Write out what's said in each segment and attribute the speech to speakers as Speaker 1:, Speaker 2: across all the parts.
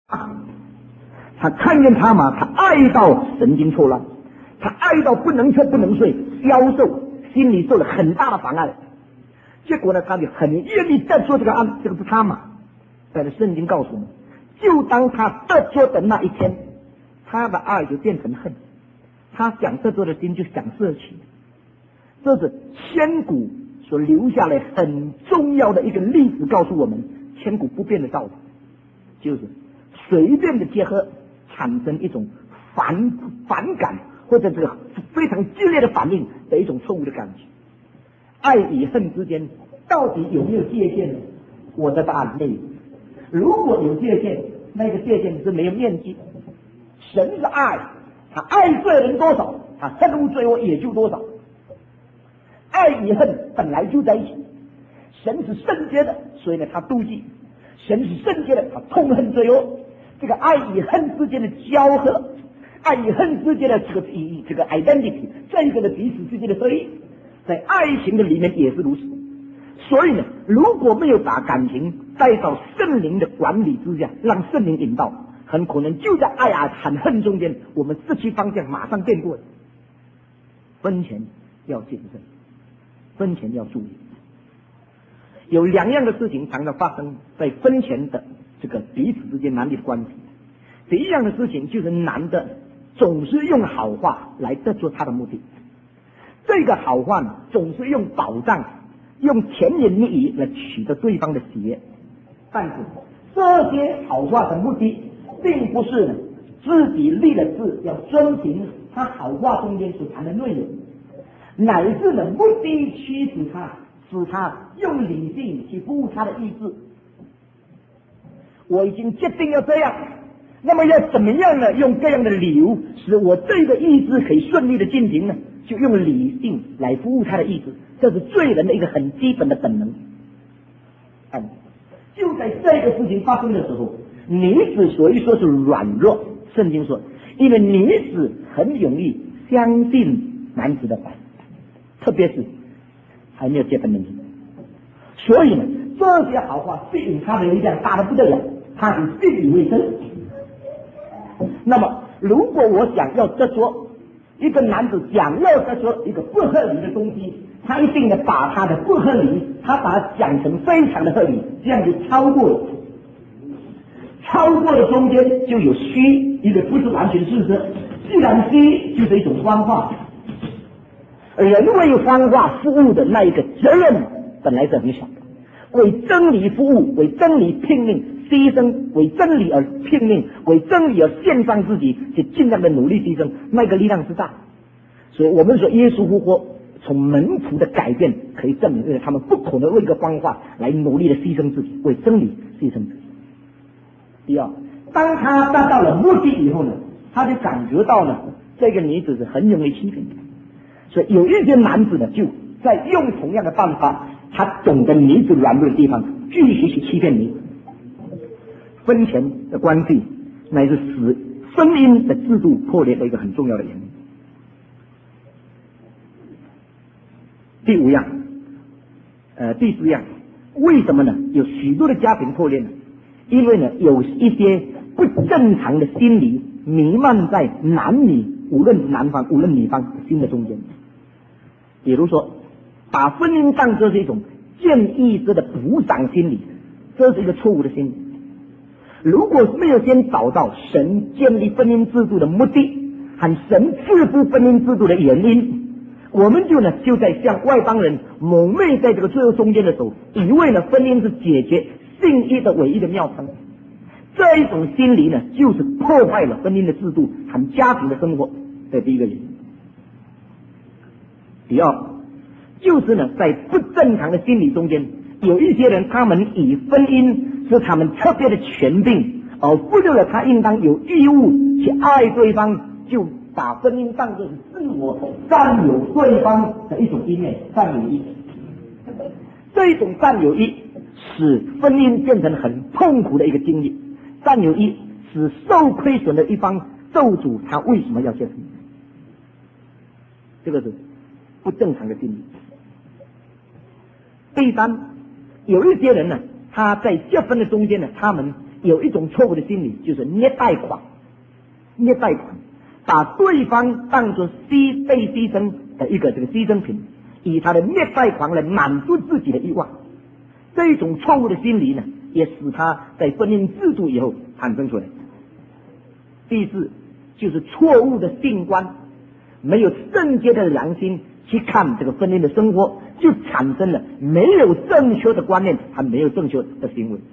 Speaker 1: 他看见他嘛，他爱到神经错乱，他爱到不能吃不能睡，消瘦，心里受了很大的妨碍。结果呢，他就很愿意得着这个案，这个是他嘛。但是圣经告诉我们，就当他得着的那一天，他的爱就变成恨，他想得着的心就想摄取。这是千古所留下来很重要的一个例子，告诉我们千古不变的道理，就是随便的结合产生一种反感或者这个非常激烈的反应的一种错误的感觉。爱与恨之间到底有没有界限呢？我的答案没有。如果有界限，那个界限是没有面积。神是爱，他爱罪人多少，他恨恶罪恶也就多少。爱与恨本来就在一起。神是圣洁的，所以呢他妒忌；神是圣洁的，他痛恨罪恶。这个爱与恨之间的交合，爱与恨之间的这个 identity， 这个的彼此之间的合一，在爱情的里面也是如此。所以呢，如果没有把感情带到圣灵的管理之下，让圣灵引导，很可能就在爱啊和恨中间，我们失去方向，马上变过。婚前要谨慎，婚前要注意。有两样的事情常常发生在婚前的这个彼此之间男女的关系。第一样的事情就是男的总是用好话来得出他的目的，这个好话呢，总是用保障、用甜言蜜语来取得对方的喜悦。但是这些好话的目的，并不是呢自己立了志要遵循他好话中间所谈的内容，乃是呢目的驱使他，使他用理性去服务他的意志。我已经决定要这样，那么要怎么样呢？用这样的理由使我这个意志可以顺利的进行呢？就用理性来服务他的意志，这是罪人的一个很基本的本能。就在这个事情发生的时候，女子所以说是软弱，圣经说，因为女子很容易相信男子的话，特别是还没有结婚的女子。所以呢，这些好话吸引他的力量大得不得了，他是信以为真。那么如果我想要得着一个男子，想要得着一个不合理的东西，他一定的把他的不合理，他把它讲成非常的合理，这样就超过了。超过了中间就有虚，一个不是完全事实。既然虚，就是一种方法。人为方法服务的那一个责任本来是很小的，为真理服务，为真理拼命牺牲，为真理而拼命，为真理而献上自己，去尽量的努力牺牲，那个力量是大。所以我们说耶稣复活从门徒的改变可以证明，因为他们不可能为一个方法来努力的牺牲自己，为真理牺牲自己。第二，当他达到了目的以后呢，他就感觉到了这个女子是很容易欺骗的。所以有一些男子呢，就在用同样的办法，他懂得女子软弱的地方，继续去欺骗女子。婚前的关系乃是使婚姻的制度破裂的一个很重要的原因。第四样，为什么呢？有许多的家庭破裂呢？因为呢，有一些不正常的心理弥漫在男女，无论男方无论女方的心的中间。比如说，把婚姻当作是一种见异志的补偿心理，这是一个错误的心理。如果没有先找到神建立婚姻制度的目的和神制服婚姻制度的原因，我们就在向外邦人蒙昧在这个罪恶中间的时候，以为呢婚姻是解决性欲的唯一的妙方。这一种心理呢，就是破坏了婚姻的制度和家庭的生活的第一个原因。第二，就是呢，在不正常的心理中间，有一些人他们以婚姻是他们特别的权柄，而忽略了他应当有义务去爱对方，就把婚姻当作是自我占有对方的一种意念，占有欲。这一种占有欲使婚姻变成很痛苦的一个经历。占有欲使受亏损的一方咒诅他为什么要结婚？这个是不正常的心理。第三，有一些人呢，他在结婚的中间呢，他们有一种错误的心理，就是虐待狂，把对方当作被牺牲的一个这个牺牲品，以他的虐待狂来满足自己的欲望。这种错误的心理呢，也使他在婚姻制度以后产生出来。第四，就是错误的性观，没有正确的良心去看这个婚姻的生活，就产生了没有正确的观念，还没有正确的行为。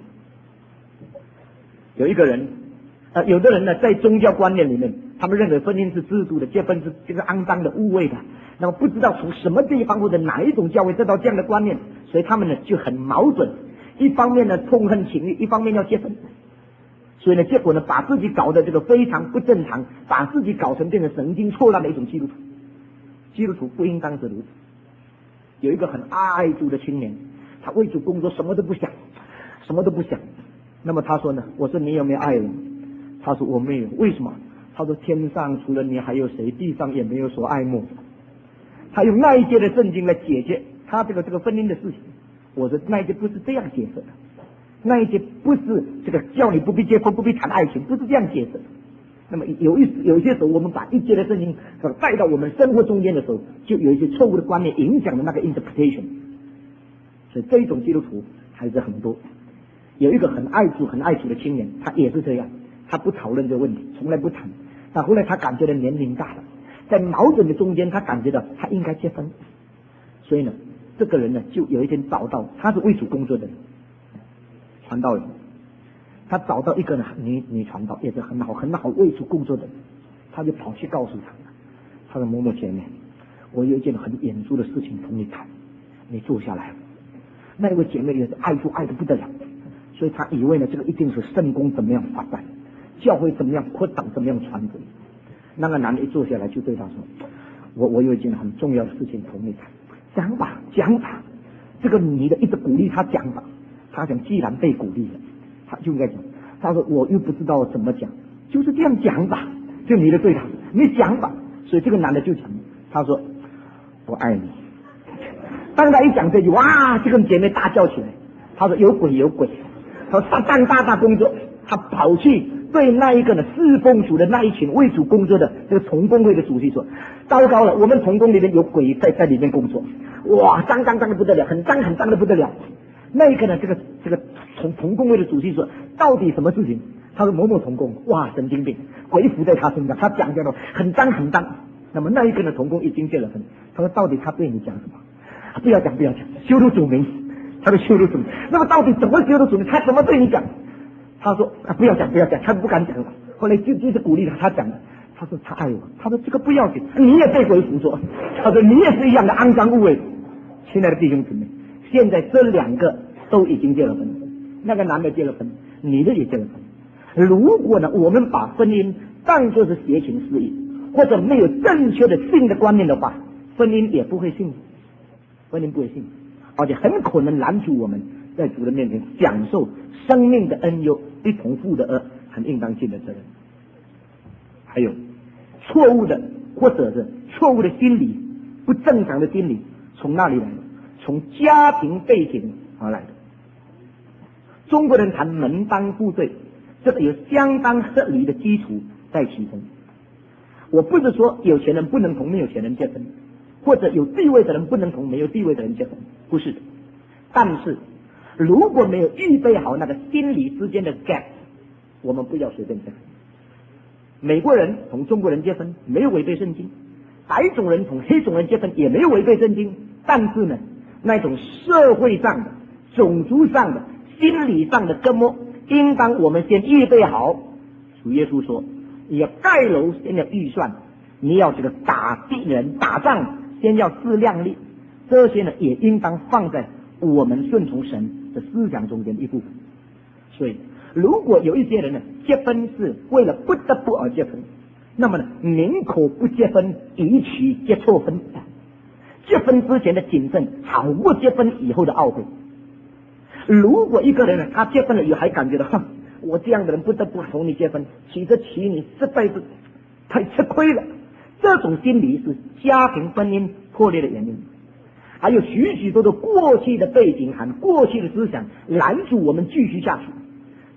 Speaker 1: 有的人呢，在宗教观念里面，他们认为婚姻是制度的，结婚是这个肮脏的、污秽的，那么不知道从什么地方或者哪一种教会得到这样的观念，所以他们呢就很矛盾，一方面呢痛恨情欲，一方面要结婚，所以呢结果呢把自己搞得这个非常不正常，把自己搞成变成神经错乱的一种基督徒。基督徒不应当是如此。有一个很爱主的青年，他为主工作，什么都不想。那么他说呢，我说你有没有爱人？他说我没有。为什么？他说天上除了你还有谁？地上也没有所爱慕。他用那一节的圣经来解决他这个婚姻的事情。我说那一节不是这样解释的，那一节不是这个叫你不必结婚不必谈爱情，不是这样解释的。那么有些时候我们把一节的圣经带到我们生活中间的时候，就有一些错误的观念影响了那个 interpretation。 所以这种基督徒还是很多。有一个很爱主的青年，他也是这样，他不讨论这个问题，从来不谈。但后来他感觉到年龄大了，在矛盾的中间，他感觉到他应该结婚，所以呢，这个人呢就有一天找到，他是为主工作的人，传道人，他找到一个女传道，也是很好为主工作的人，他就跑去告诉他说某某姐妹，我有一件很严肃的事情同你谈，你坐下来。那位姐妹也是爱主爱得不得了，所以他以为呢这个一定是圣功怎么样发展，教会怎么样扩展，怎么样传播。那个男的一坐下来就对他说，我有一件很重要的事情同你谈，讲吧。这个女的一直鼓励他讲吧，他想既然被鼓励了，他就应该讲。他说我又不知道怎么讲，就是这样讲吧。这个女的对他说，你讲吧。所以这个男的就讲，他说我爱你。当他一讲这句，哇，这个姐妹大叫起来，他说有鬼，他说撒旦大工作。他跑去对那一个呢侍奉主的那一群为主工作的这个同工会的主席说，糟糕了，我们同工里面有鬼在里面工作。哇，脏的不得了，很脏的不得了。那一个呢这个同工会的主席说，到底什么事情？他说某某同工，哇，神经病，鬼附在他身上，他讲这种很脏。那么那一个呢同工已经结了婚，他说到底他对你讲什么？不要讲，羞辱主名。他说羞辱主名，那么到底怎么羞辱主名？他怎么对你讲？他说不要讲，他不敢讲了。后来就是鼓励他讲了。他说他爱我，他说这个不要紧，你也被鬼附着。他说你也是一样的肮脏污秽。亲爱的弟兄姊妹，现在这两个都已经结了婚，那个男的结了婚，女的也结了婚。如果呢我们把婚姻当作是邪情私欲，或者没有正确的性的观念的话，婚姻也不会幸福，而且很可能拦阻我们在主的面前享受生命的恩忧，一同负的很应当尽的责任。还有错误的或者是错误的心理，不正常的心理从哪里来的？从家庭背景而来的。中国人谈门当户对，这个有相当合理的基础在其中。我不是说有钱人不能同没有钱人结婚，或者有地位的人不能同没有地位的人结婚，不是的。但是如果没有预备好那个心理之间的 gap， 我们不要随便结婚。美国人同中国人结婚没有违背圣经，白种人同黑种人结婚也没有违背圣经，但是呢，那种社会上的、种族上的、心理上的根膜，应当我们先预备好。主耶稣说，你要盖楼先要预算，你要这个打敌人打仗先要自量力，这些呢也应当放在我们顺从神的思想中间的一部分。所以如果有一些人呢结婚是为了不得不而结婚，那么呢宁可不结婚，以取结错婚。结婚之前的谨慎好过结婚以后的懊悔。如果一个人呢他结婚了以后还感觉到我这样的人不得不同你结婚，娶得起你这辈子太吃亏了，这种心理是家庭婚姻破裂的原因。还有许多的过去的背景和过去的思想拦阻我们继续下去。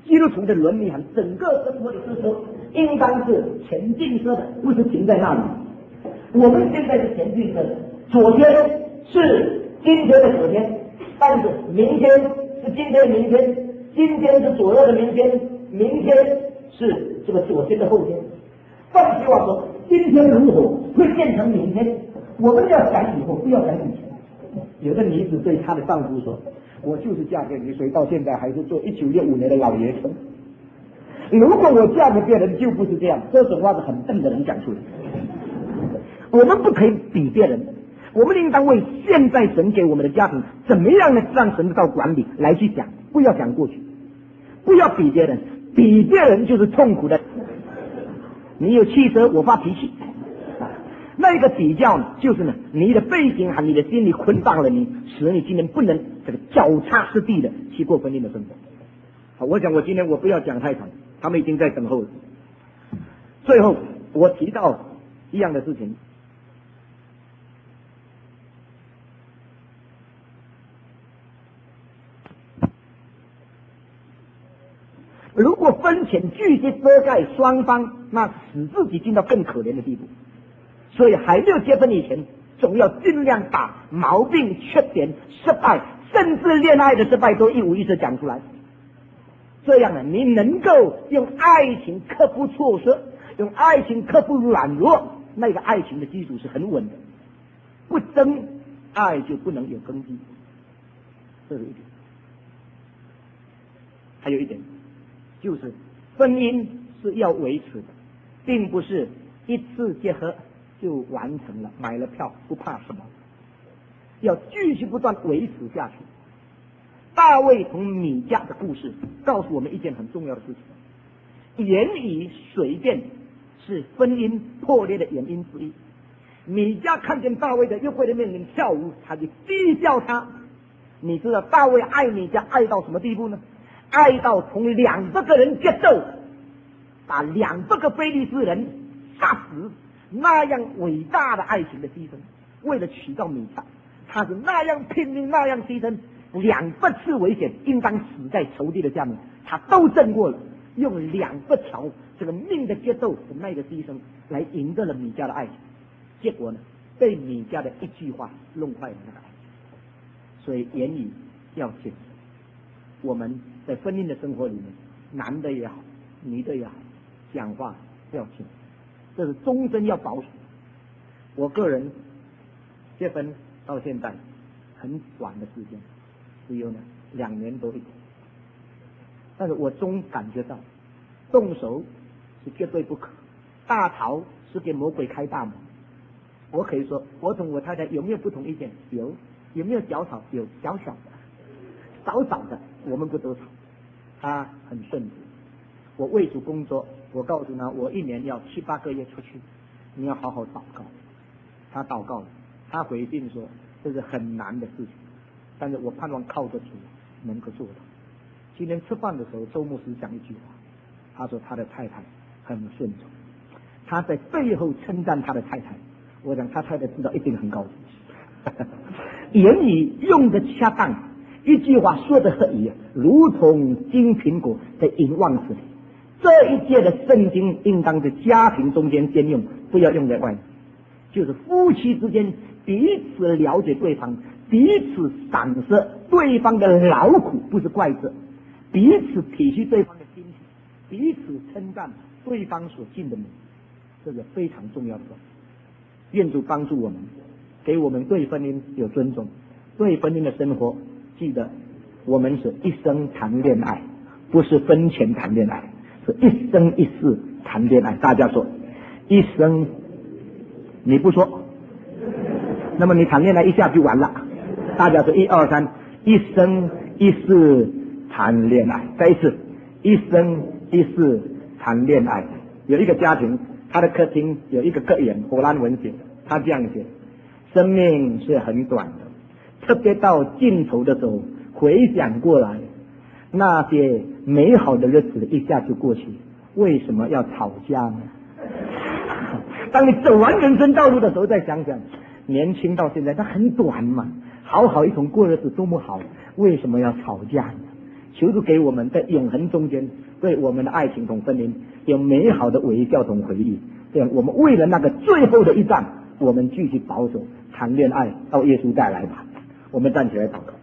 Speaker 1: 基督徒的伦理和整个生活的支撑，应当是前进式的，不是停在那里。我们现在是前进式的，昨天是今天的昨天，但是明天是今天的明天，今天是左右的明天，明天是这个昨天的后天。换句话说，今天如何会变成明天？我们要想以后，不要想以前。有的女子对她的丈夫说：“我就是嫁给你，所以到现在还是做1965年的老爷车。如果我嫁给别人，就不是这样。”这种话是很笨的人讲出来。我们不可以比别人，我们应当为现在神给我们的家庭怎么样的让神道管理来去想，不要想过去，不要比别人，比别人就是痛苦的。你有汽车，我发脾气。那个比较呢，就是呢，你的背景和你的心理捆绑了你，使你今天不能这个脚踏实地的去过婚姻的生活。好，我想我今天我不要讲太长，他们已经在等候了。最后我提到一样的事情，如果婚前拒绝遮盖双方，那使自己进到更可怜的地步。所以还没有结婚以前，总要尽量把毛病、缺点、失败，甚至恋爱的失败都一五一十讲出来。这样呢，你能够用爱情克服挫折，用爱情克服软弱，那个爱情的基础是很稳的。不争爱就不能有根基，这是一点。还有一点，就是婚姻是要维持的，并不是一次结合就完成了，买了票不怕什么，要继续不断维持下去。大卫同米迦的故事告诉我们一件很重要的事情：言语随便是婚姻破裂的原因之一。米迦看见大卫在约会的面前跳舞，他就讥笑他。你知道大卫爱米迦爱到什么地步呢？爱到从200个人决斗，把200个非利士人杀死。那样伟大的爱情的牺牲，为了娶到米迦，他是那样拼命，那样牺牲，200次危险，应当死在仇敌的下面，他都胜过了，用200条这个命的决斗的那个牺牲，来赢得了米迦的爱情。结果呢，被米迦的一句话弄坏了那个爱情。所以言语要谨慎。我们在婚姻的生活里面，男的也好，女的也好，讲话要谨慎。这是终身要保守。我个人结婚到现在很短的时间，只有呢2年多一点，但是我终感觉到，动手是绝对不可，大逃是给魔鬼开大门。我可以说，我同我太太有没有不同意见？有。有没有小吵？有，小小的，少少的，我们不多吵。她很顺服。我为主工作，我告诉他，我1年要7、8个月出去，你要好好祷告。他祷告了，他回信说这是很难的事情，但是我盼望靠着主能够做到。今天吃饭的时候，周牧师讲一句话，他说他的太太很顺从，他在背后称赞他的太太。我想他太太知道一定很高兴。言语用的恰当，一句话说的合宜，如同金苹果在银旺子里。这一届的圣经应当在家庭中间兼用，不要用在外面。就是夫妻之间彼此了解对方，彼此赏识对方的劳苦，不是怪责，彼此体恤对方的心情，彼此称赞对方所尽的努力，这是非常重要的。愿主帮助我们，给我们对婚姻有尊重，对婚姻的生活记得，我们是一生谈恋爱，不是婚前谈恋爱，是一生一世谈恋爱。大家说一生，你不说，那么你谈恋爱一下就完了。大家说1、2、3，一生一世谈恋爱。再一次，一生一世谈恋爱。有一个家庭，他的客厅有一个格言，荷兰文写，他这样写：生命是很短的，特别到尽头的时候，回想过来，那些美好的日子一下就过去，为什么要吵架呢？当你走完人生道路的时候，再想想，年轻到现在它很短嘛，好好一同过日子多么好，为什么要吵架呢？ 求主给我们在永恒中间对我们的爱情同婚姻有美好的微笑同回忆，这样我们为了那个最后的一战，我们继续保守谈恋爱到耶稣再来吧。我们站起来祷告。